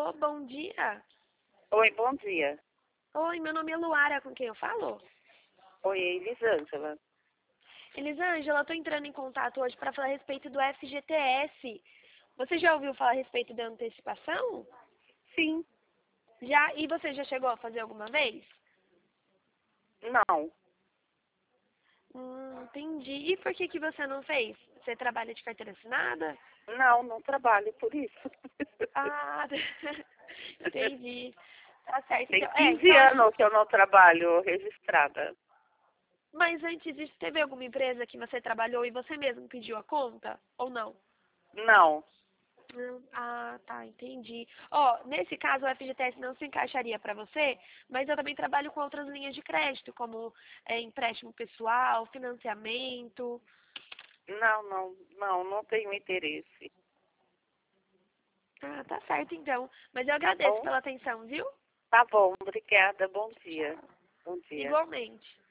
Alô, bom dia. Oi, bom dia. Oi, meu nome é Luara, com quem eu falo? Oi, Elisângela. Elisângela, eu tô entrando em contato hoje para falar a respeito do FGTS. Você já ouviu falar a respeito da antecipação? Sim, Já? E você já chegou a fazer alguma vez? não. Entendi. E por que que você não fez? Você trabalha de carteira assinada? Não, não trabalho por isso. Ah, entendi. Tá certo. Tem Então, 15 então, anos que eu não trabalho registrada. mas antes disso, teve alguma empresa que você trabalhou e você mesmo pediu a conta? Ou não? Não. Ah, tá, entendi. Ó, nesse caso o FGTS não se encaixaria para você, mas eu também trabalho com outras linhas de crédito, como empréstimo pessoal, financiamento. Não tenho interesse. Ah, tá certo então. Mas eu Tá agradeço bom? pela atenção, viu? Tá bom, obrigada. Bom dia. Tchau. Bom dia. Igualmente.